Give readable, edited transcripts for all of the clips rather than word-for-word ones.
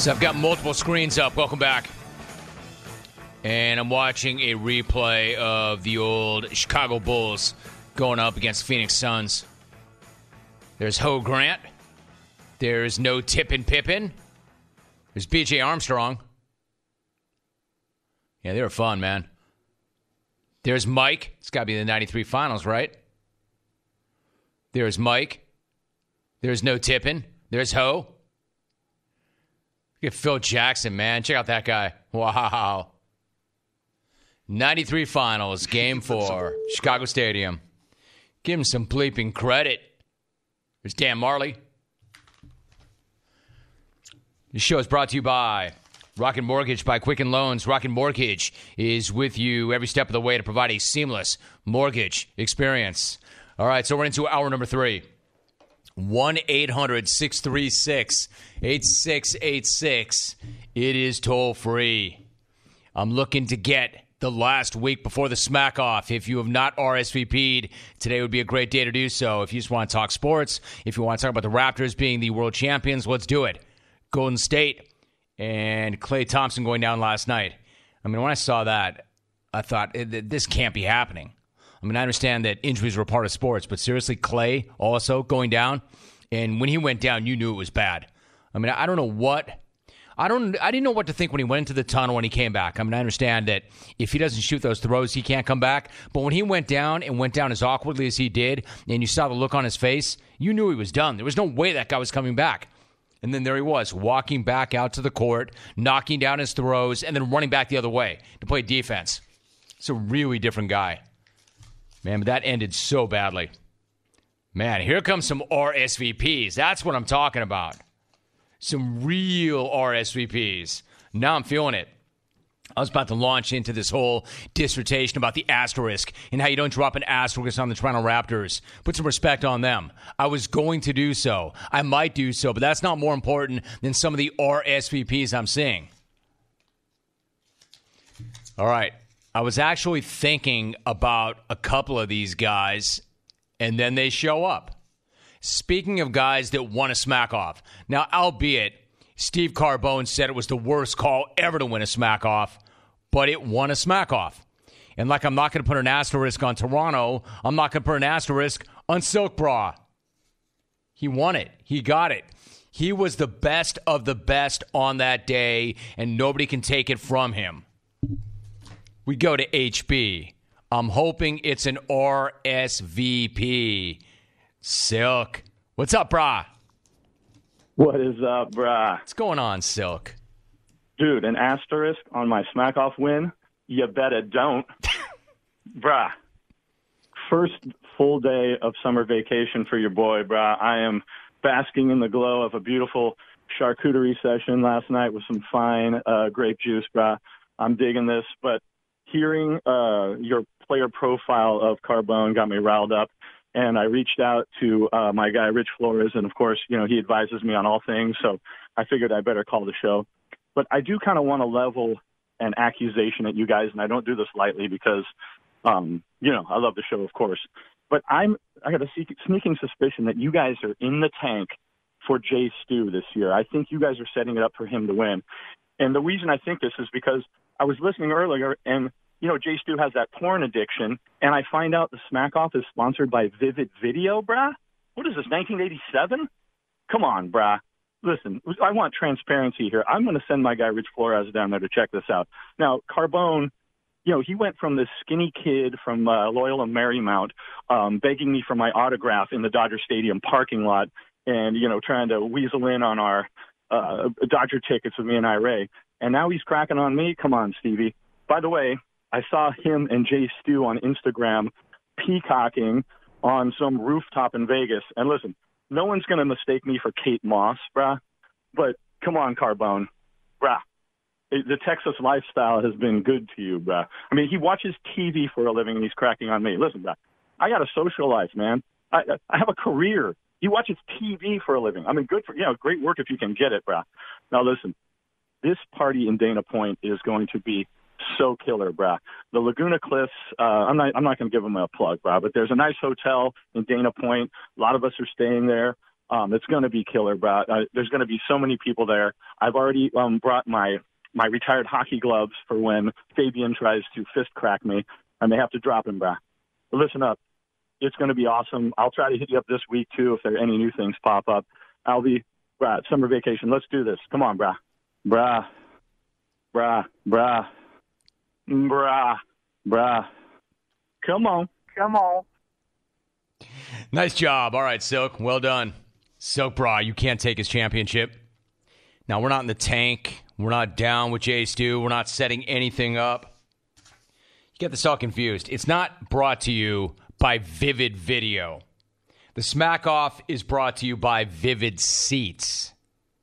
So I've got multiple screens up. Welcome back. And I'm watching a replay of the old Chicago Bulls going up against Phoenix Suns. There's Ho Grant. There's no Tippin Pippin. There's B.J. Armstrong. Yeah, they were fun, man. There's Mike. It's got to be the 93 finals, right? There's Mike. There's no Tippin. There's Ho. Look at Phil Jackson, man. Check out that guy. Wow. 93 finals, game 4, Chicago Stadium. Give him some bleeping credit. There's Dan Marley. This show is brought to you by Rocket Mortgage by Quicken Loans. Rocket Mortgage is with you every step of the way to provide a seamless mortgage experience. All right, so we're into hour number 3. 1-800-636-8686. It is toll free. I'm looking to get the last week before the smack off. If you have not RSVP'd, today would be a great day to do so. If you just want to talk sports, if you want to talk about the Raptors being the world champions, let's do it. Golden State and Klay Thompson going down last night. I mean, when I saw that, I thought, this can't be happening. I mean, I understand that injuries were part of sports, but seriously, Klay also going down. And when he went down, you knew it was bad. I mean, I don't know what. I didn't know what to think when he went into the tunnel when he came back. I mean, I understand that if he doesn't shoot those throws, he can't come back. But when he went down and went down as awkwardly as he did, and you saw the look on his face, you knew he was done. There was no way that guy was coming back. And then there he was, walking back out to the court, knocking down his throws, and then running back the other way to play defense. It's a really different guy. Man, but that ended so badly. Man, here comes some RSVPs. That's what I'm talking about. Some real RSVPs. Now I'm feeling it. I was about to launch into this whole dissertation about the asterisk and how you don't drop an asterisk on the Toronto Raptors. Put some respect on them. I was going to do so. I might do so, but that's not more important than some of the RSVPs I'm seeing. All right. I was actually thinking about a couple of these guys, and then they show up. Speaking of guys that want to smack off. Now, albeit, Steve Carbone said it was the worst call ever to win a smack off, but it won a smack off. And like I'm not going to put an asterisk on Toronto, I'm not going to put an asterisk on Silk Bra. He won it. He got it. He was the best of the best on that day, and nobody can take it from him. We go to HB. I'm hoping it's an RSVP. Silk. What's up, brah? What is up, brah? What's going on, Silk? Dude, an asterisk on my smack-off win? You better don't. Brah. First full day of summer vacation for your boy, brah. I am basking in the glow of a beautiful charcuterie session last night with some fine grape juice, brah. I'm digging this, but hearing your player profile of Carbone got me riled up, and I reached out to my guy, Rich Flores, and, of course, you know, he advises me on all things, so I figured I better call the show. But I do kind of want to level an accusation at you guys, and I don't do this lightly because, you know, I love the show, of course. But I got a sneaking suspicion that you guys are in the tank for Jay Stu this year. I think you guys are setting it up for him to win. And the reason I think this is because I was listening earlier, and, you know, Jay Stu has that porn addiction, and I find out the Smack Off is sponsored by Vivid Video, brah. What is this, 1987? Come on, brah. Listen, I want transparency here. I'm going to send my guy Rich Flores down there to check this out. Now, Carbone, you know, he went from this skinny kid from Loyola Marymount begging me for my autograph in the Dodger Stadium parking lot and, you know, trying to weasel in on our Dodger tickets with me and Ray. And now he's cracking on me. Come on, Stevie. By the way, I saw him and Jay Stu on Instagram peacocking on some rooftop in Vegas. And listen, no one's going to mistake me for Kate Moss, brah. But come on, Carbone, brah. The Texas lifestyle has been good to you, brah. I mean, he watches TV for a living and he's cracking on me. Listen, brah, I got a social life, man. I have a career. He watches TV for a living. I mean, good for, you know, great work if you can get it, brah. Now, listen, this party in Dana Point is going to be so killer, brah. The Laguna Cliffs, I'm not going to give them a plug, brah, but there's a nice hotel in Dana Point. A lot of us are staying there. It's going to be killer, bro. There's going to be so many people there. I've already brought my retired hockey gloves for when Fabian tries to fist crack me. I may have to drop him, bro. But listen up. It's going to be awesome. I'll try to hit you up this week, too, if there are any new things pop up. I'll be, brah, summer vacation. Let's do this. Come on, brah. Brah. Brah. Brah. Brah. Brah. Come on. Come on. Nice job. All right, Silk. Well done. Silk, brah, you can't take his championship. Now, we're not in the tank. We're not down with Jay Stu. We're not setting anything up. You get this all confused. It's not brought to you by Vivid Video. The Smack Off is brought to you by Vivid Seats.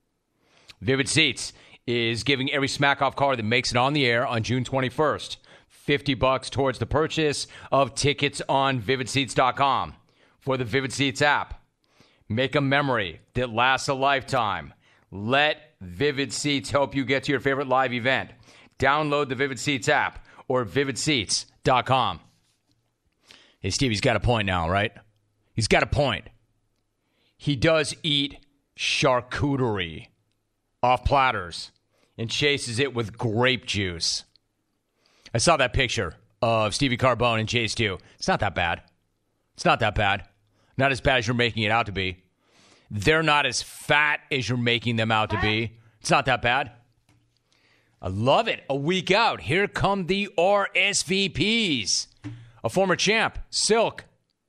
Vivid Seats is giving every Smack Off caller that makes it on the air on June 21st $50 towards the purchase of tickets on vividseats.com for the Vivid Seats app. Make a memory that lasts a lifetime. Let Vivid Seats help you get to your favorite live event. Download the Vivid Seats app or vividseats.com. Hey, Stevie's got a point now, right? He's got a point. He does eat charcuterie off platters and chases it with grape juice. I saw that picture of Stevie Carbone and Jay Stu. It's not that bad. It's not that bad. Not as bad as you're making it out to be. They're not as fat as you're making them out to be. It's not that bad. I love it. A week out. Here come the RSVPs. A former champ, Silk.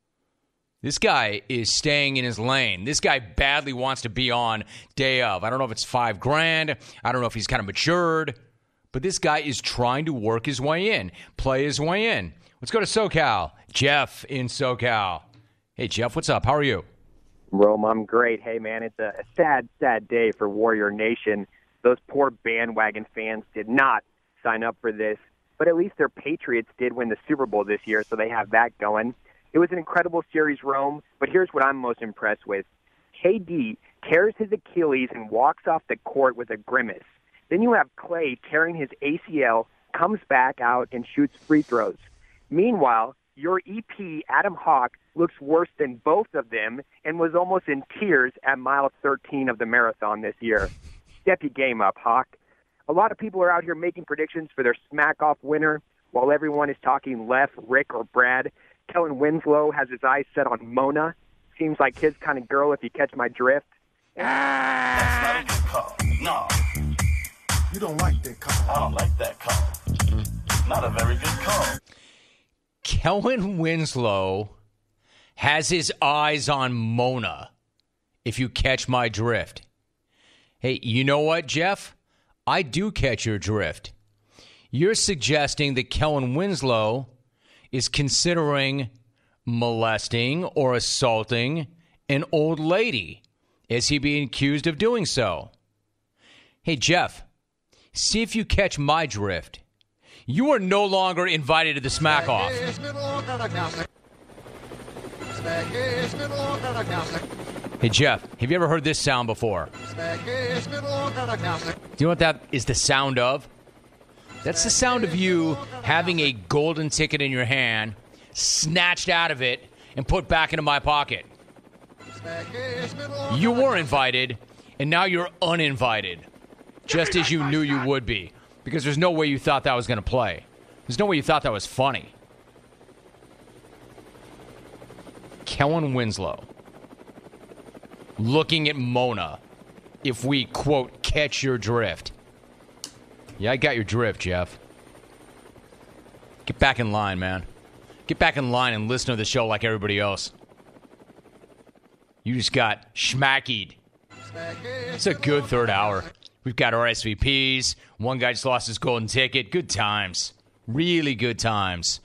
This guy is staying in his lane. This guy badly wants to be on day of. I don't know if it's $5,000. I don't know if he's kind of matured. But this guy is trying to work his way in, play his way in. Let's go to SoCal. Jeff in SoCal. Hey, Jeff, what's up? How are you? Rome, I'm great. Hey, man, it's a sad, sad day for Warrior Nation. Those poor bandwagon fans did not sign up for this, but at least their Patriots did win the Super Bowl this year, so they have that going. It was an incredible series, Rome, but here's what I'm most impressed with. KD tears his Achilles and walks off the court with a grimace. Then you have Clay tearing his ACL, comes back out, and shoots free throws. Meanwhile, your EP, Adam Hawk, looks worse than both of them and was almost in tears at mile 13 of the marathon this year. Step your game up, Hawk. A lot of people are out here making predictions for their smack-off winner, while everyone is talking Left, Rick, or Brad. Kellen Winslow has his eyes set on Mona. Seems like his kind of girl, if you catch my drift. That's not a good call. No. You don't like that call. I don't like that call. Not a very good call. Kellen Winslow has his eyes on Mona, if you catch my drift. Hey, you know what, Jeff? I do catch your drift. You're suggesting that Kellen Winslow is considering molesting or assaulting an old lady. Is he being accused of doing so? Hey, Jeff, see if you catch my drift. You are no longer invited to the Smack Off. Hey, Jeff, have you ever heard this sound before? Do you know what that is the sound of? That's the sound of you having a golden ticket in your hand, snatched out of it, and put back into my pocket. You were invited, and now you're uninvited, just as you knew you would be, because there's no way you thought that was going to play. There's no way you thought that was funny. Kellen Winslow looking at Mona, if we, quote, catch your drift. Yeah, I got your drift, Jeff. Get back in line, man. Get back in line and listen to the show like everybody else. You just got schmackied. It's a good third hour. We've got our SVPs. One guy just lost his golden ticket. Good times. Really good times.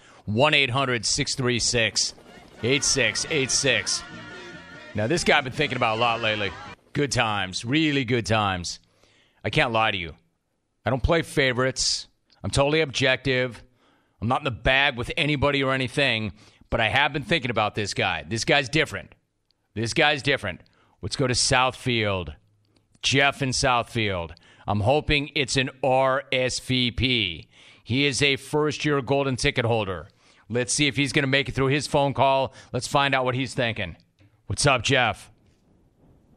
1-800-636-8686. Now, this guy I've been thinking about a lot lately. Good times. Really good times. I can't lie to you. I don't play favorites. I'm totally objective. I'm not in the bag with anybody or anything, but I have been thinking about this guy. This guy's different. This guy's different. Let's go to Southfield. Jeff in Southfield. I'm hoping it's an RSVP. He is a first-year golden ticket holder. Let's see if he's going to make it through his phone call. Let's find out what he's thinking. What's up, Jeff?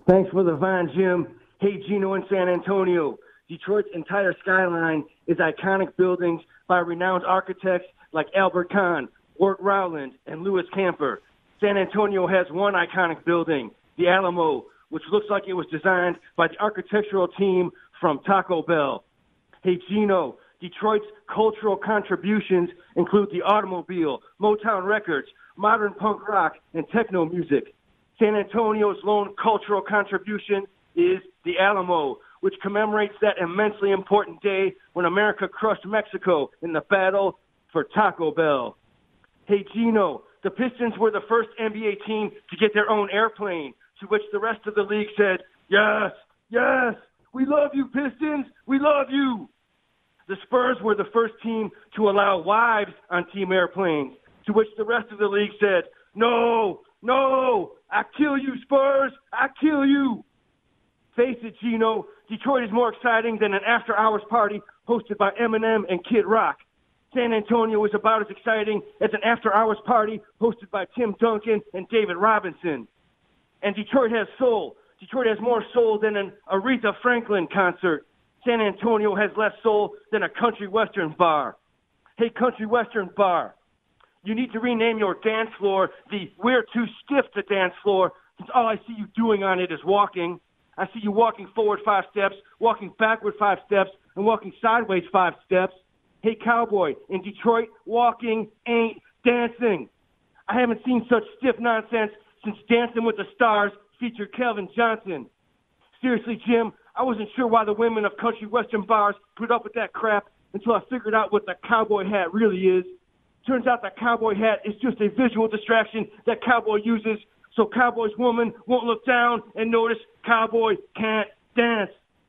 Thanks for the vine, Jim. Hey, Gino in San Antonio. Detroit's entire skyline is iconic buildings by renowned architects like Albert Kahn, Wirt Rowland, and Louis Camper. San Antonio has one iconic building, the Alamo, which looks like it was designed by the architectural team from Taco Bell. Hey, Gino, Detroit's cultural contributions include the automobile, Motown Records, modern punk rock, and techno music. San Antonio's lone cultural contribution is the Alamo, which commemorates that immensely important day when America crushed Mexico in the battle for Taco Bell. Hey, Gino, the Pistons were the first NBA team to get their own airplane, to which the rest of the league said, yes, yes, we love you, Pistons, we love you. The Spurs were the first team to allow wives on team airplanes, to which the rest of the league said, no, no, I kill you, Spurs, I kill you. Face it, Gino, Detroit is more exciting than an after-hours party hosted by Eminem and Kid Rock. San Antonio is about as exciting as an after-hours party hosted by Tim Duncan and David Robinson. And Detroit has soul. Detroit has more soul than an Aretha Franklin concert. San Antonio has less soul than a country western bar. Hey, country western bar, you need to rename your dance floor the We're Too Stiff to Dance floor, since all I see you doing on it is walking. I see you walking forward 5 steps, walking backward 5 steps, and walking sideways 5 steps. Hey, cowboy, in Detroit, walking ain't dancing. I haven't seen such stiff nonsense since Dancing with the Stars featured Calvin Johnson. Seriously, Jim, I wasn't sure why the women of country western bars put up with that crap until I figured out what the cowboy hat really is. Turns out the cowboy hat is just a visual distraction that cowboy uses so cowboy's woman won't look down and notice cowboy can't dance.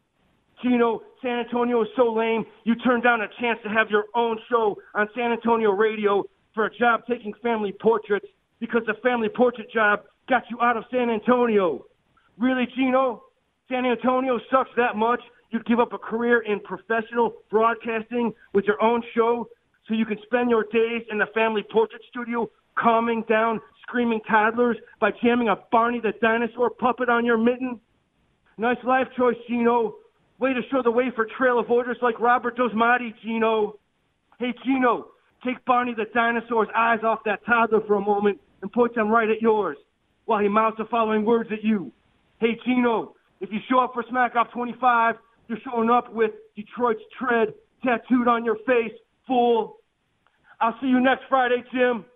Gino, San Antonio is so lame, you turned down a chance to have your own show on San Antonio radio for a job taking family portraits because the family portrait job got you out of San Antonio. Really, Gino? San Antonio sucks that much you'd give up a career in professional broadcasting with your own show so you can spend your days in the family portrait studio calming down screaming toddlers by jamming a Barney the Dinosaur puppet on your mitten? Nice life choice, Gino. Way to show the way for trail avoiders like Robert Dosmati, Gino. Hey, Gino, take Barney the Dinosaur's eyes off that toddler for a moment and point them right at yours while he mouths the following words at you. Hey, Gino, if you show up for Smack Off 25, you're showing up with Detroit's tread tattooed on your face, fool. I'll see you next Friday, Jim.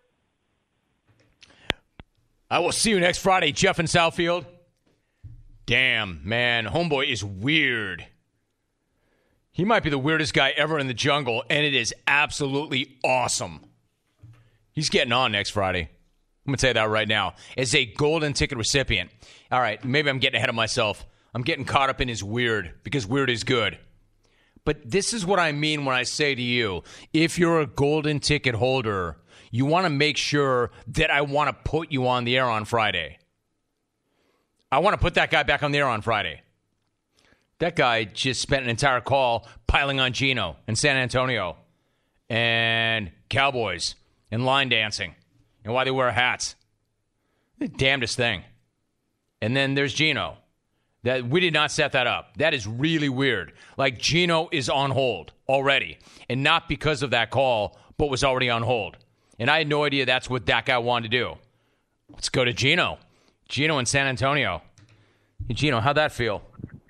I will see you next Friday, Jeff in Southfield. Damn, man, homeboy is weird. He might be the weirdest guy ever in the jungle, and it is absolutely awesome. He's getting on next Friday. I'm going to tell you that right now. As a golden ticket recipient. All right, maybe I'm getting ahead of myself. I'm getting caught up in his weird, because weird is good. But this is what I mean when I say to you, if you're a golden ticket holder, you want to make sure that I want to put you on the air on Friday. I want to put that guy back on the air on Friday. That guy just spent an entire call piling on Gino and San Antonio and Cowboys and line dancing and why they wear hats. The damnedest thing. And then there's Gino. That we did not set that up. That is really weird. Like, Gino is on hold already. And not because of that call, but was already on hold. And I had no idea that's what that guy wanted to do. Let's go to Gino. Gino in San Antonio. Hey, Gino, how'd that feel?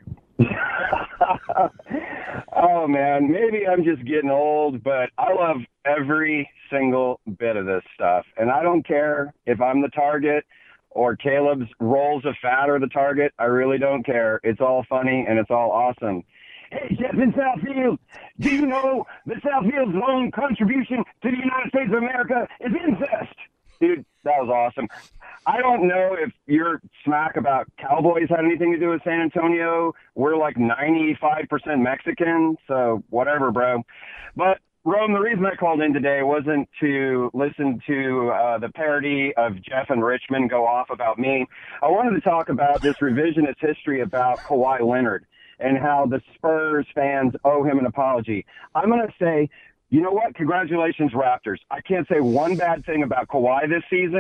Oh, man, maybe I'm just getting old, but I love every single bit of this stuff. And I don't care if I'm the target or Caleb's rolls of fat are the target. I really don't care. It's all funny and it's all awesome. Hey, Jeff in Southfield, do you know that Southfield's lone contribution to the United States of America is incest? Dude, that was awesome. I don't know if your smack about Cowboys had anything to do with San Antonio. We're like 95% Mexican, so whatever, bro. But, Rome, the reason I called in today wasn't to listen to the parody of Jeff and Richmond go off about me. I wanted to talk about this revisionist history about Kawhi Leonard and how the Spurs fans owe him an apology. I'm going to say, you know what? Congratulations, Raptors. I can't say one bad thing about Kawhi this season.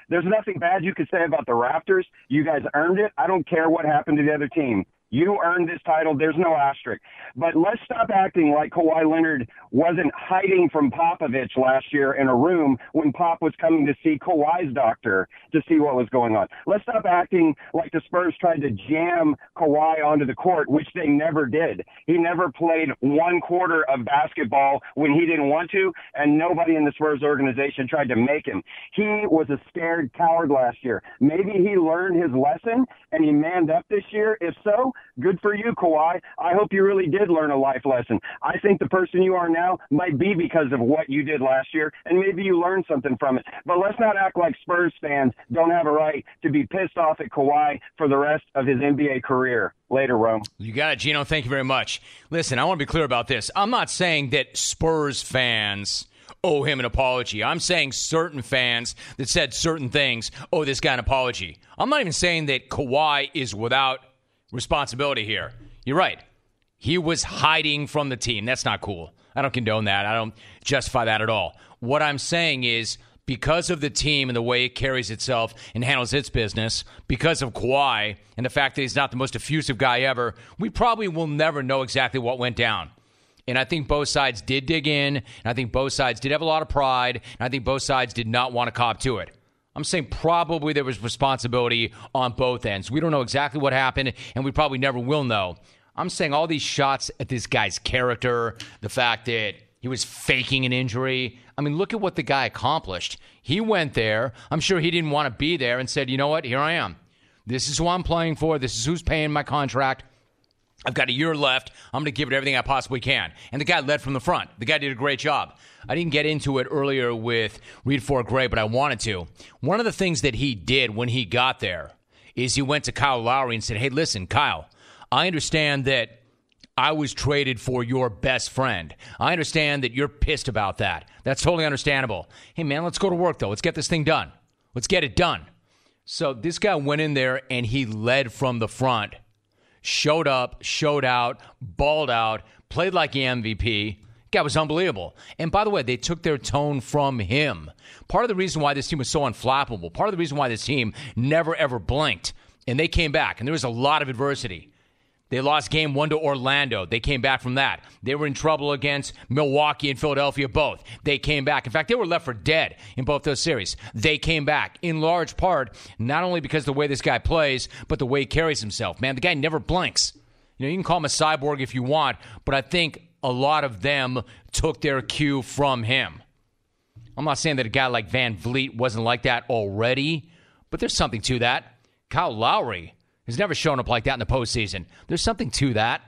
There's nothing bad you could say about the Raptors. You guys earned it. I don't care what happened to the other team. You earned this title. There's no asterisk. But let's stop acting like Kawhi Leonard wasn't hiding from Popovich last year in a room when Pop was coming to see Kawhi's doctor to see what was going on. Let's stop acting like the Spurs tried to jam Kawhi onto the court, which they never did. He never played 1 quarter of basketball when he didn't want to, and nobody in the Spurs organization tried to make him. He was a scared coward last year. Maybe he learned his lesson and he manned up this year. If so, good for you, Kawhi. I hope you really did learn a life lesson. I think the person you are now might be because of what you did last year, and maybe you learned something from it. But let's not act like Spurs fans don't have a right to be pissed off at Kawhi for the rest of his NBA career. Later, Rome. You got it, Gino. Thank you very much. Listen, I want to be clear about this. I'm not saying that Spurs fans owe him an apology. I'm saying certain fans that said certain things owe this guy an apology. I'm not even saying that Kawhi is without responsibility here. You're right. He was hiding from the team. That's not cool. I don't condone that. I don't justify that at all. What I'm saying is, because of the team and the way it carries itself and handles its business, because of Kawhi and the fact that he's not the most effusive guy ever, we probably will never know exactly what went down. And I think both sides did dig in, and I think both sides did have a lot of pride, and I think both sides did not want to cop to it. I'm saying probably there was responsibility on both ends. We don't know exactly what happened, and we probably never will know. I'm saying all these shots at this guy's character, the fact that he was faking an injury. I mean, look at what the guy accomplished. He went there. I'm sure he didn't want to be there and said, you know what, here I am. This is who I'm playing for. This is who's paying my contract. I've got a year left. I'm going to give it everything I possibly can. And the guy led from the front. The guy did a great job. I didn't get into it earlier with Reed Ford Gray, but I wanted to. One of the things that he did when he got there is he went to Kyle Lowry and said, hey, listen, Kyle, I understand that I was traded for your best friend. I understand that you're pissed about that. That's totally understandable. Hey, man, let's go to work, though. Let's get this thing done. Let's get it done. So this guy went in there and he led from the front. Showed up, showed out, balled out, played like the MVP. Guy was unbelievable. And by the way, they took their tone from him. Part of the reason why this team was so unflappable, part of the reason why this team never, ever blinked, and they came back, and there was a lot of adversity. They lost game 1 to Orlando. They came back from that. They were in trouble against Milwaukee and Philadelphia both. They came back. In fact, they were left for dead in both those series. They came back in large part, not only because of the way this guy plays, but the way he carries himself. Man, the guy never blinks. You know, you can call him a cyborg if you want, but I think a lot of them took their cue from him. I'm not saying that a guy like Van Vliet wasn't like that already, but there's something to that. Kyle Lowry has never shown up like that in the postseason. There's something to that.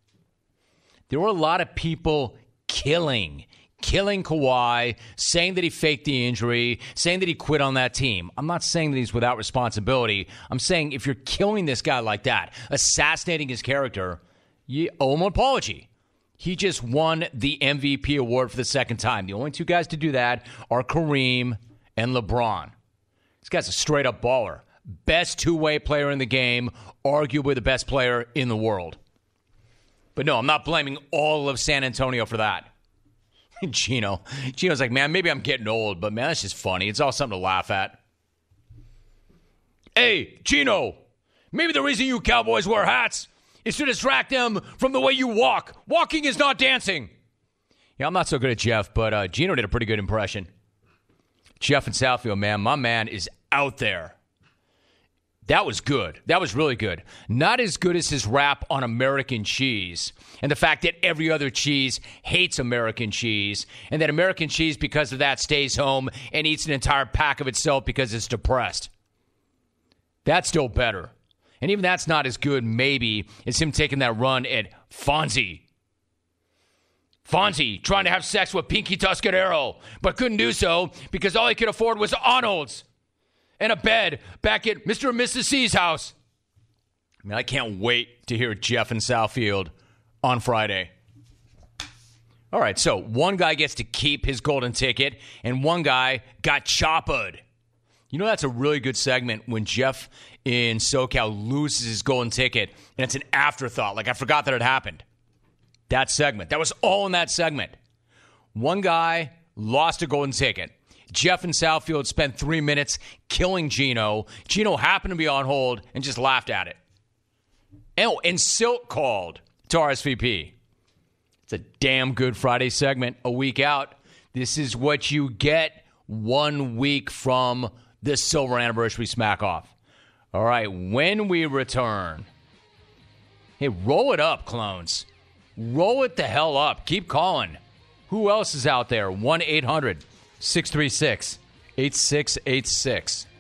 There were a lot of people killing Kawhi, saying that he faked the injury, saying that he quit on that team. I'm not saying that he's without responsibility. I'm saying if you're killing this guy like that, assassinating his character, you owe him an apology. He just won the MVP award for the second time. The only two guys to do that are Kareem and LeBron. This guy's a straight-up baller. Best two-way player in the game, arguably the best player in the world. But no, I'm not blaming all of San Antonio for that. Gino's like, man, maybe I'm getting old, but man, that's just funny. It's all something to laugh at. Hey, Gino, maybe the reason you Cowboys wear hats is to distract them from the way you walk. Walking is not dancing. Yeah, I'm not so good at Jeff, but Gino did a pretty good impression. Jeff in Southfield, man, my man is out there. That was good. That was really good. Not as good as his rap on American cheese and the fact that every other cheese hates American cheese and that American cheese, because of that, stays home and eats an entire pack of itself because it's depressed. That's still better. And even that's not as good, maybe, as him taking that run at Fonzie. Fonzie trying to have sex with Pinky Tuscadero, but couldn't do so because all he could afford was Arnold's and a bed back at Mr. and Mrs. C's house. I mean, I can't wait to hear Jeff in Southfield on Friday. All right, so one guy gets to keep his golden ticket, and one guy got choppered. You know, that's a really good segment when Jeff in SoCal loses his golden ticket, and it's an afterthought. Like, I forgot that it happened. That segment. That was all in that segment. One guy lost a golden ticket. Jeff in Southfield spent 3 minutes killing Gino. Gino happened to be on hold and just laughed at it. Oh, and Silk called to RSVP. It's a damn good Friday segment, a week out. This is what you get 1 week from this silver anniversary smack off. All right, when we return, hey, roll it up, clones. Roll it the hell up. Keep calling. Who else is out there? 1-800-636-8686.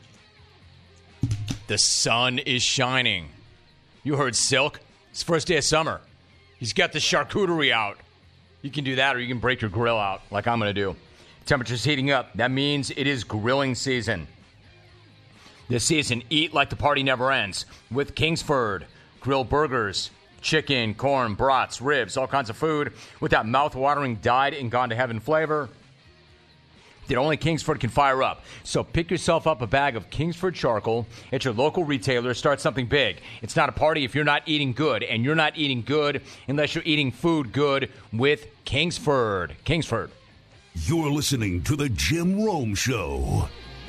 The sun is shining. You heard Silk. It's first day of summer. He's got the charcuterie out. You can do that, or you can break your grill out like I'm going to do. Temperature's heating up. That means it is grilling season. This season, eat like the party never ends with Kingsford. Grill burgers, chicken, corn, brats, ribs, all kinds of food with that mouth-watering dyed and gone-to-heaven flavor that only Kingsford can fire up. So pick yourself up a bag of Kingsford charcoal at your local retailer. Start something big. It's not a party if you're not eating good, and you're not eating good unless you're eating food good with Kingsford. Kingsford. You're listening to The Jim Rome Show.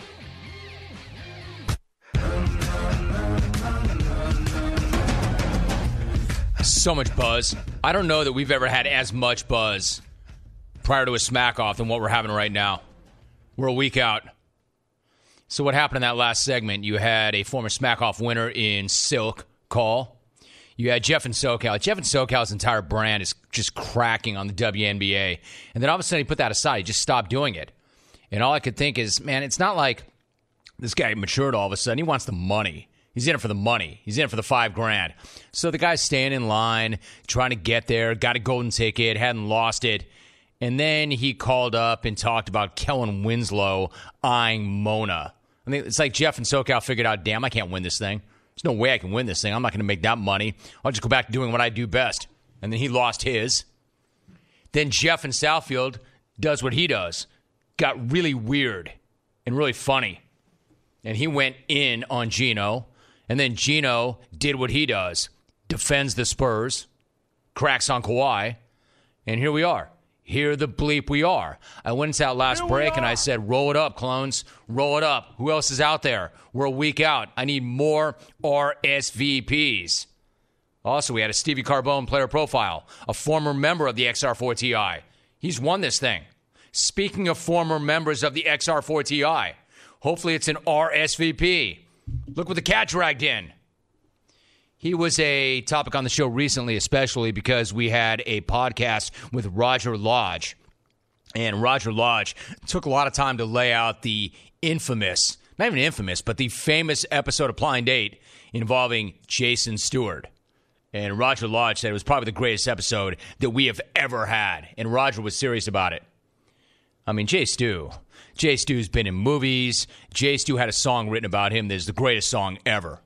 So much buzz. I don't know that we've ever had as much buzz prior to a smack off than what we're having right now. We're a week out. So what happened in that last segment? You had a former smack off winner in Silk call. You had Jeff in SoCal. Jeff in SoCal's entire brand is just cracking on the WNBA. And then all of a sudden he put that aside. He just stopped doing it. And all I could think is, man, it's not like this guy matured all of a sudden. He wants the money. He's in it for the money. He's in it for the $5,000. So the guy's staying in line, trying to get there, got a golden ticket, hadn't lost it. And then he called up and talked about Kellen Winslow eyeing Mona. I mean, it's like Jeff in SoCal figured out, damn, I can't win this thing. There's no way I can win this thing. I'm not going to make that money. I'll just go back to doing what I do best. And then he lost his. Then Jeff in Southfield does what he does. Got really weird and really funny. And he went in on Gino. And then Gino did what he does. Defends the Spurs. Cracks on Kawhi. And here we are. Here the bleep we are. I went into that last break and I said, roll it up, clones. Roll it up. Who else is out there? We're a week out. I need more RSVPs. Also, we had a Stevie Carbone player profile, a former member of the XR4TI. He's won this thing. Speaking of former members of the XR4TI, hopefully it's an RSVP. Look what the cat dragged in. He was a topic on the show recently, especially because we had a podcast with Roger Lodge. And Roger Lodge took a lot of time to lay out the infamous, not even infamous, but the famous episode of Blind Date involving Jason Stewart. And Roger Lodge said it was probably the greatest episode that we have ever had. And Roger was serious about it. I mean, Jay Stu's been in movies. Jay Stu had a song written about him that is the greatest song ever.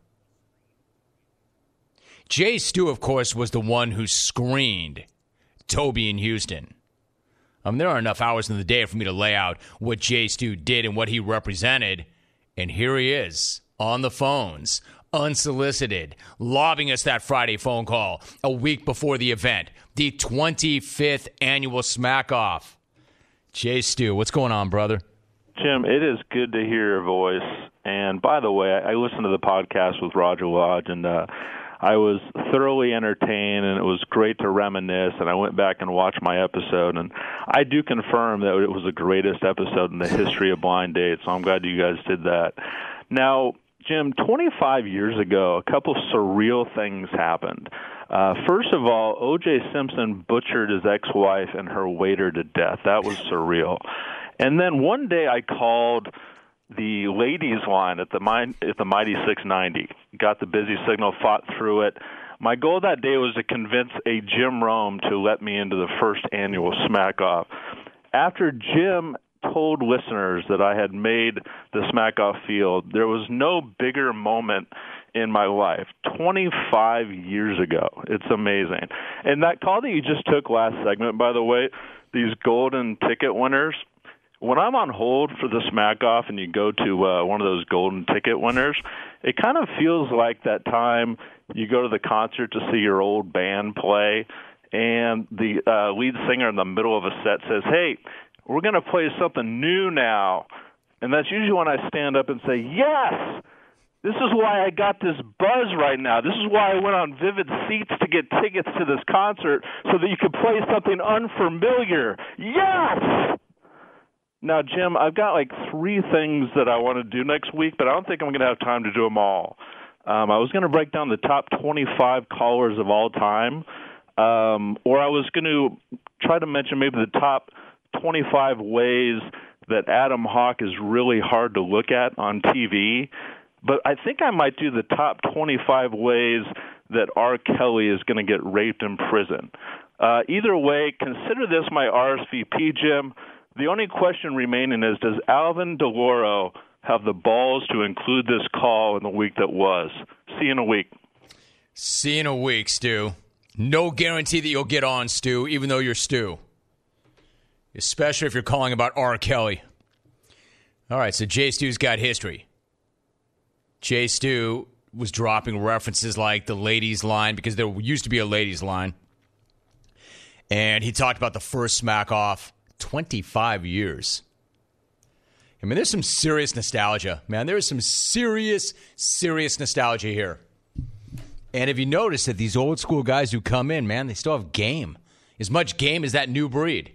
Jay Stu, of course, was the one who screened Toby in Houston. There are enough hours in the day for me to lay out what Jay Stu did and what he represented. And here he is on the phones, unsolicited, lobbing us that Friday phone call a week before the event, the 25th annual Smack Off. Jay Stu, what's going on, brother? Jim, it is good to hear your voice. And by the way, I listened to the podcast with Roger Lodge, and I was thoroughly entertained, and it was great to reminisce, and I went back and watched my episode, and I do confirm that it was the greatest episode in the history of Blind Date, so I'm glad you guys did that. Now, Jim, 25 years ago, a couple surreal things happened. First of all, O.J. Simpson butchered his ex-wife and her waiter to death. That was surreal. And then one day I called the ladies line at the Mighty 690, got the busy signal, fought through it. My goal that day was to convince a Jim Rome to let me into the first annual Smack Off. After Jim told listeners that I had made the Smack Off field, there was no bigger moment in my life. 25 years ago. It's amazing. And that call that you just took last segment, by the way, these golden ticket winners, when I'm on hold for the Smack Off and you go to one of those golden ticket winners, it kind of feels like that time you go to the concert to see your old band play, and the lead singer in the middle of a set says, hey, we're going to play something new now. And that's usually when I stand up and say, yes, this is why I got this buzz right now. This is why I went on Vivid Seats to get tickets to this concert so that you could play something unfamiliar. Yes! Now, Jim, I've got like 3 things that I want to do next week, but I don't think I'm going to have time to do them all. I was going to break down the top 25 callers of all time, or I was going to try to mention maybe the top 25 ways that Adam Hawk is really hard to look at on TV. But I think I might do the top 25 ways that R. Kelly is going to get raped in prison. Either way, consider this my RSVP, Jim. The only question remaining is, does Alvin DeLauro have the balls to include this call in the week that was? See you in a week. See you in a week, Stu. No guarantee that you'll get on, Stu, even though you're Stu. Especially if you're calling about R. Kelly. All right, so Jay Stu's got history. Jay Stu was dropping references like the ladies' line, because there used to be a ladies' line. And he talked about the first smack-off, 25 years. I mean, there's some serious nostalgia, man. There's some serious nostalgia here. And if you notice that these old school guys who come in, man, they still have game. As much game as that new breed.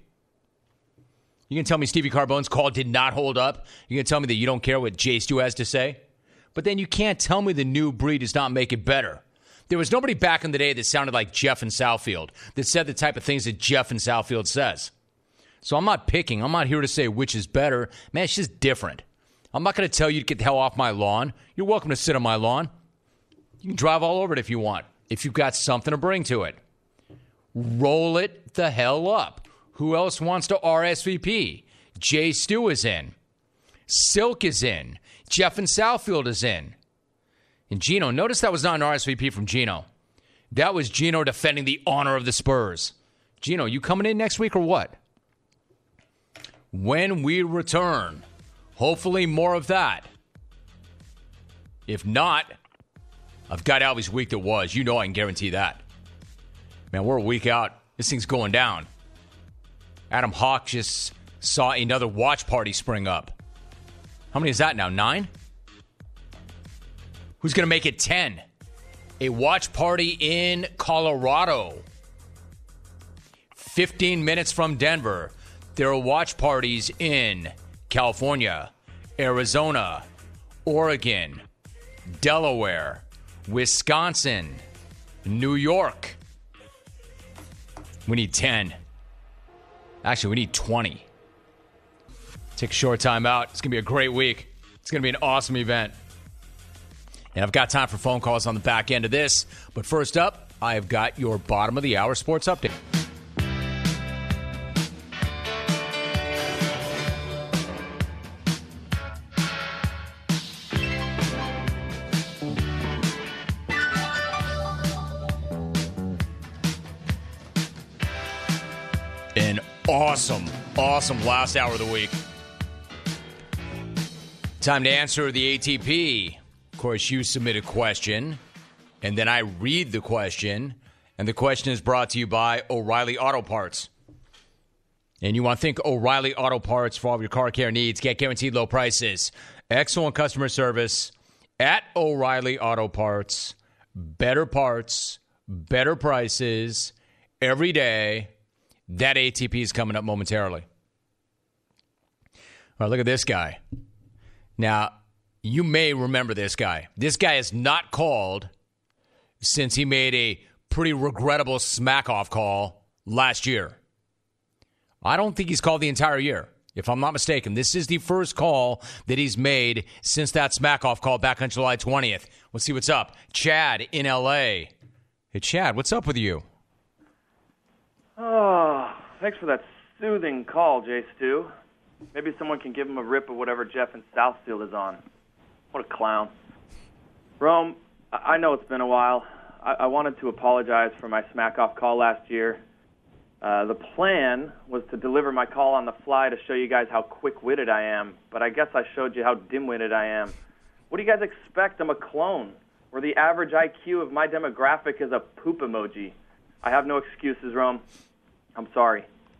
You can tell me Stevie Carbone's call did not hold up. You can tell me that you don't care what Jay Stu has to say. But then you can't tell me the new breed does not make it better. There was nobody back in the day that sounded like Jeff in Southfield, that said the type of things that Jeff in Southfield says. So I'm not picking. I'm not here to say which is better. Man, it's just different. I'm not going to tell you to get the hell off my lawn. You're welcome to sit on my lawn. You can drive all over it if you want, if you've got something to bring to it. Roll it the hell up. Who else wants to RSVP? Jay Stu is in. Silk is in. Jeff in Southfield is in. And Gino, notice that was not an RSVP from Gino. That was Gino defending the honor of the Spurs. Gino, you coming in next week or what? When we return, hopefully more of that. If not, I've got Albie's week that was. You know I can guarantee that. Man, we're a week out. This thing's going down. Adam Hawk just saw another watch party spring up. How many is that now? 9? Who's going to make it 10? A watch party in Colorado. 15 minutes from Denver. There are watch parties in California, Arizona, Oregon, Delaware, Wisconsin, New York. We need 10. Actually, we need 20. Take a short time out. It's going to be a great week. It's going to be an awesome event. And I've got time for phone calls on the back end of this. But first up, I've got your bottom of the hour sports update. An awesome last hour of the week. Time to answer the ATP. Of course, you submit a question, and then I read the question, and the question is brought to you by O'Reilly Auto Parts. And you want to think O'Reilly Auto Parts for all of your car care needs. Get guaranteed low prices. Excellent customer service at O'Reilly Auto Parts. Better parts, better prices every day. That ATP is coming up momentarily. All right, look at this guy. Now, you may remember this guy. This guy has not called since he made a pretty regrettable smack-off call last year. I don't think he's called the entire year, if I'm not mistaken. This is the first call that he's made since that smack-off call back on July 20th. Let's see what's up. Chad in L.A. Hey, Chad, what's up with you? Oh, thanks for that soothing call, Jay Stu. Maybe someone can give him a rip of whatever Jeff in Southfield is on. What a clown. Rome, I know it's been a while. I wanted to apologize for my smack-off call last year. The plan was to deliver my call on the fly to show you guys how quick-witted I am, but I guess I showed you how dim-witted I am. What do you guys expect? I'm a clone, where the average IQ of my demographic is a poop emoji. I have no excuses, Rome. I'm sorry.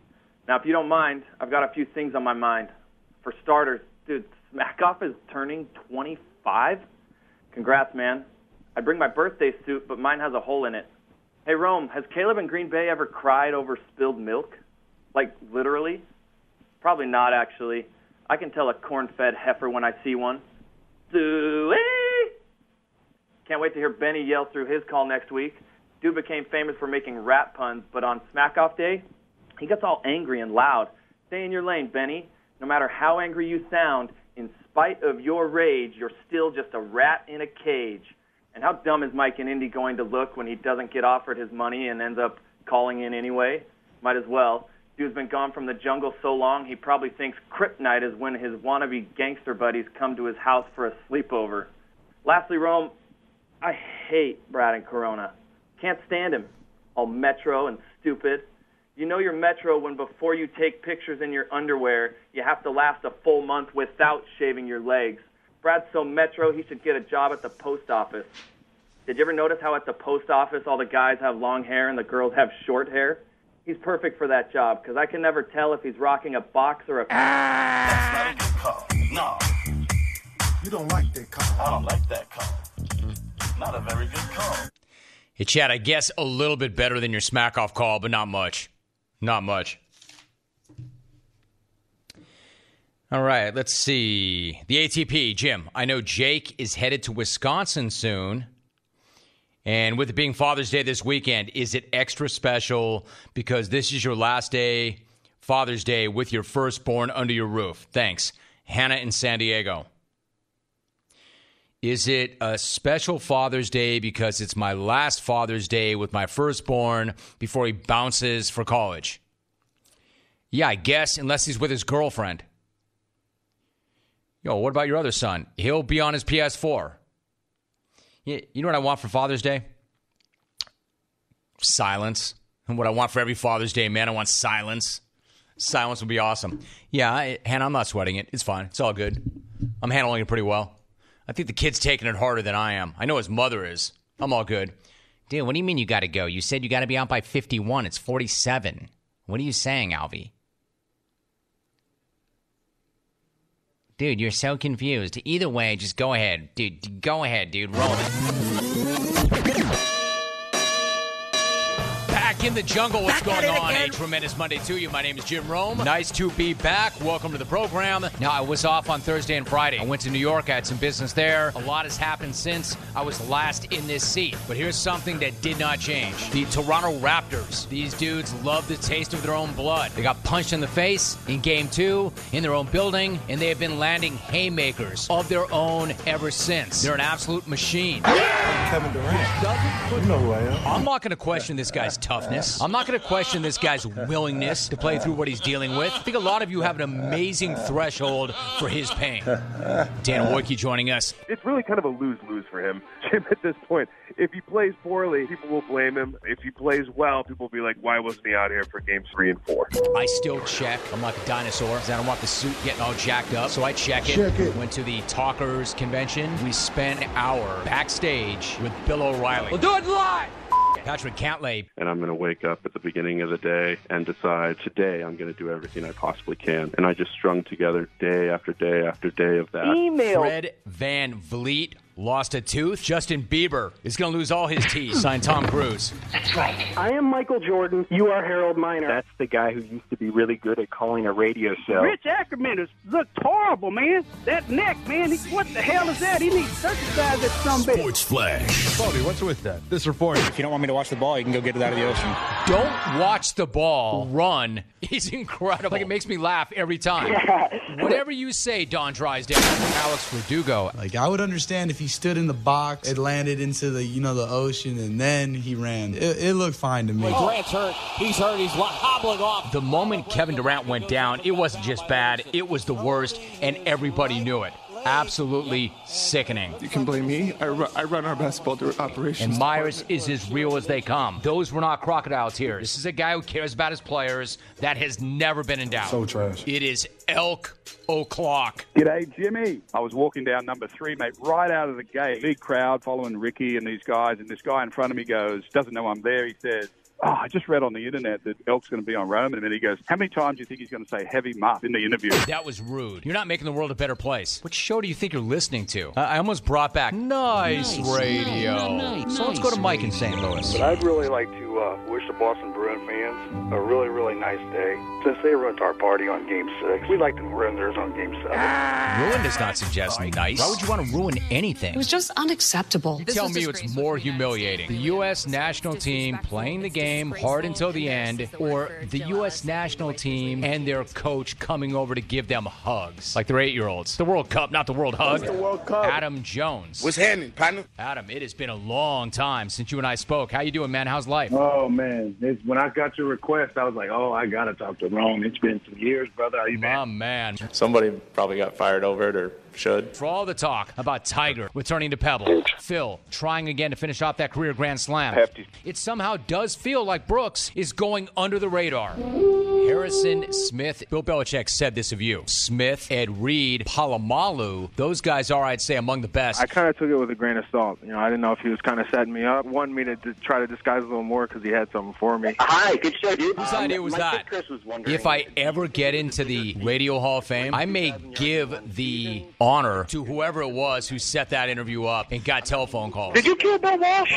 Now, if you don't mind, I've got a few things on my mind. For starters, dude, Smackoff is turning 25? Congrats, man. I'd bring my birthday suit, but mine has a hole in it. Hey, Rome, has Caleb in Green Bay ever cried over spilled milk? Like, literally? Probably not, actually. I can tell a corn-fed heifer when I see one. Suey! Can't wait to hear Benny yell through his call next week. Dude became famous for making rap puns, but on Smack-Off Day, he gets all angry and loud. Stay in your lane, Benny. No matter how angry you sound, in spite of your rage, you're still just a rat in a cage. And how dumb is Mike in Indy going to look when he doesn't get offered his money and ends up calling in anyway? Might as well. Dude's been gone from the jungle so long, he probably thinks Crip Night is when his wannabe gangster buddies come to his house for a sleepover. Lastly, Rome, I hate Brad and Corona. Can't stand him. All metro and stupid. You know you're metro when before you take pictures in your underwear, you have to last a full month without shaving your legs. Brad's so metro, he should get a job at the post office. Did you ever notice how at the post office all the guys have long hair and the girls have short hair? He's perfect for that job, because I can never tell if he's rocking a box or a... That's not a good call. No. You don't like that call. I don't like that call. Not a very good call. Hey, Chad, I guess a little bit better than your smack-off call, but not much. Not much. All right, let's see. The ATP, Jim. I know Jake is headed to Wisconsin soon. And with it being Father's Day this weekend, is it extra special because this is your last day, Father's Day, with your firstborn under your roof? Thanks. Hannah in San Diego. Is it a special Father's Day because it's my last Father's Day with my firstborn before he bounces for college? Yeah, I guess, unless he's with his girlfriend. Yo, what about your other son? He'll be on his PS4. You know what I want for Father's Day? Silence. And what I want for every Father's Day, man, I want silence. Silence would be awesome. Yeah, Hannah, I'm not sweating it. It's fine. It's all good. I'm handling it pretty well. I think the kid's taking it harder than I am. I know his mother is. I'm all good. Dude, what do you mean you got to go? You said you got to be out by 51. It's 47. What are you saying, Alvy? Dude, you're so confused. Either way, just go ahead. Dude, go ahead, dude. Roll it. Back in the jungle, what's going on? A tremendous Monday to you. My name is Jim Rome. Nice to be back. Welcome to the program. Now, I was off on Thursday and Friday. I went to New York. I had some business there. A lot has happened since I was last in this seat. But here's something that did not change. The Toronto Raptors. These dudes love the taste of their own blood. They got punched in the face in Game 2 in their own building, and they have been landing haymakers of their own ever since. They're an absolute machine. Kevin Durant. You know who I am. I'm not going to question this guy's toughness. I'm not going to question this guy's willingness to play through what he's dealing with. I think a lot of you have an amazing threshold for his pain. Dan Wojcicki joining us. It's really kind of a lose-lose for him, Jim, at this point. If he plays poorly, people will blame him. If he plays well, people will be like, why wasn't he out here for games 3 and 4? I still check. I'm like a dinosaur because I don't want the suit getting all jacked up. So I check it. Went to the Talkers convention. We spent an hour backstage with Bill O'Reilly. We'll do it live! Patrick Cantlay. And I'm going to wake up at the beginning of the day and decide today I'm going to do everything I possibly can. And I just strung together day after day after day of that. Fred Van Vliet lost a tooth. Justin Bieber is going to lose all his teeth. Signed Tom Cruise. That's right. I am Michael Jordan. You are Harold Miner. That's the guy who used to be really good at calling a radio show. Rich Ackerman looked horrible, man. That neck, man. What the hell is that? He needs to circumcise that sumbitch. Sports Flash. Bobby, what's with that? This report. If you don't want me to watch the ball, you can go get it out of the ocean. Don't watch the ball run is incredible. Like, it makes me laugh every time. Whatever you say, Don Drysdale. Alex Verdugo. Like, I would understand if he stood in the box, it landed into the, the ocean, and then he ran. It looked fine to me. Durant's hurt. He's hurt. He's hobbling off. The moment Kevin Durant went down, it wasn't just bad. It was the worst, and everybody knew it. Absolutely sickening. You can blame me. I run our basketball operations. And Myers is as real as they come. Those were not crocodile tears. This is a guy who cares about his players. That has never been in doubt. So trash. It is elk o'clock. G'day, Jimmy. I was walking down number 3, mate, right out of the gate. Big crowd following Ricky and these guys, and this guy in front of me doesn't know I'm there. He says, I just read on the internet that Elk's going to be on Roman, and he goes, how many times do you think he's going to say heavy muff in the interview? That was rude. You're not making the world a better place. Which show do you think you're listening to? I almost brought back nice radio. So let's go to Mike in St. Louis. But I'd really like to wish the Boston Bruin fans a really, really nice day. Since they ruined our party on Game 6, we'd like to ruin theirs on Game 7. Ruin does not suggest nice. Why would you want to ruin anything? It was just unacceptable. Tell me it's more humiliating. The U.S. national team playing the game hard until the end, or the U.S. national team and their coach coming over to give them hugs. Like they're 8-year-olds. The World Cup, not the World Hug. The World Cup. Adam Jones. What's happening, partner? Adam, it has been a long time since you and I spoke. How you doing, man? How's life? Oh, man. When I got your request, I was like, I got to talk to Rome. It's been some years, brother. How you been? My man. Somebody probably got fired over it or should. For all the talk about Tiger returning to Pebble, Phil trying again to finish off that career Grand Slam, it somehow does feel like Brooks is going under the radar. Harrison Smith, Bill Belichick said this of you. Smith, Ed Reed, Palomalu, those guys are, I'd say, among the best. I kind of took it with a grain of salt. I didn't know if he was kind of setting me up, wanted me to try to disguise a little more because he had something for me. Hi, good show, dude. Whose idea was that? Chris was wondering. If I ever get into the Radio Hall of Fame, I may give the honor to whoever it was who set that interview up and got telephone calls. Did you kill Bill Walsh?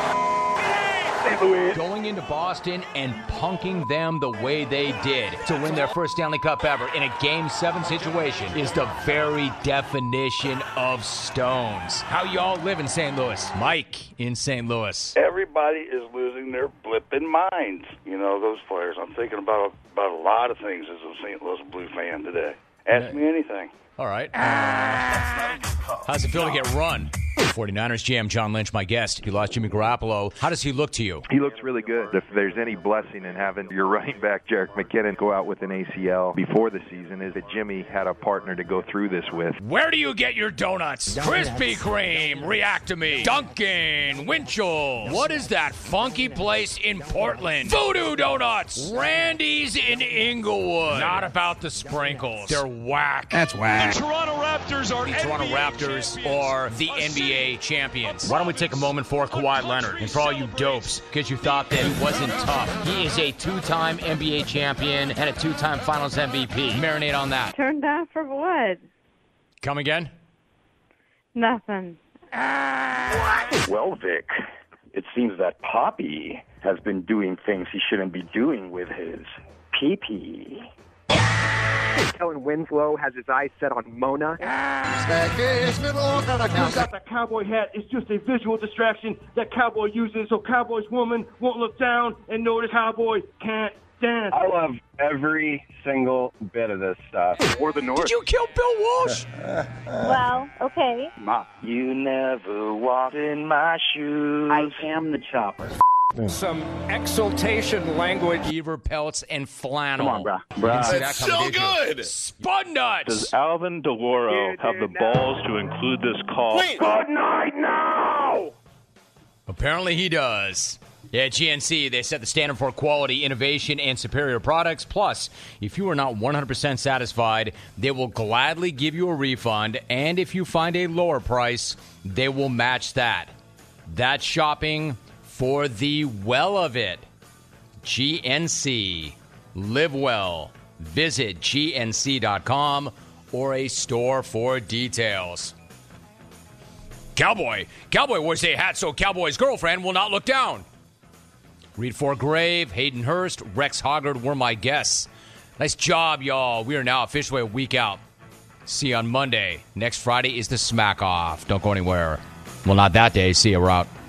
Going into Boston and punking them the way they did to win their first Stanley Cup ever in a Game 7 situation is the very definition of Stones. How y'all live in St. Louis? Mike in St. Louis. Everybody is losing their blipping minds. Those players. I'm thinking about a lot of things as a St. Louis Blue fan today. Ask me anything. All right. How's it feel to get run? 49ers GM John Lynch, my guest. You lost Jimmy Garoppolo. How does he look to you? He looks really good. If there's any blessing in having your running back, Jerick McKinnon, go out with an ACL before the season is that Jimmy had a partner to go through this with. Where do you get your donuts? Krispy Kreme, React to Me, Dunkin', Winchell. What is that funky place in Portland? Voodoo Donuts. Randy's in Inglewood. Not about the sprinkles. They're whack. That's whack. The Toronto Raptors are the NBA champions. Why don't we take a moment for Kawhi Leonard and for all you dopes because you thought that he wasn't tough. He is a 2-time NBA champion and a 2-time Finals MVP. Marinate on that. Turned down for what? Come again? Nothing. Well, Vic, it seems that Poppy has been doing things he shouldn't be doing with his pee-pee. Kellen Winslow has his eyes set on Mona. Who's got the cowboy hat? It's just a visual distraction that cowboy uses so cowboy's woman won't look down and know the cowboy can't dance. I love every single bit of this stuff. Or the North. Did you kill Bill Walsh? Well, okay. Ma. You never walked in my shoes. I am the chopper. Some exultation language. Beaver pelts and flannel. Come on, brah. That's so good. Spud nuts. Does Alvin DeLauro have the balls to include this call? Good night now! Apparently he does. Yeah, GNC, they set the standard for quality, innovation, and superior products. Plus, if you are not 100% satisfied, they will gladly give you a refund. And if you find a lower price, they will match that. That's shopping for the well of it. GNC. Live well. Visit gnc.com or a store for details. Cowboy wears a hat so Cowboy's girlfriend will not look down. Reed Forgrave, Hayden Hurst, Rex Hoggard were my guests. Nice job, y'all. We are now officially a week out. See you on Monday. Next Friday is the Smack Off. Don't go anywhere. Well, not that day. See you, we're out.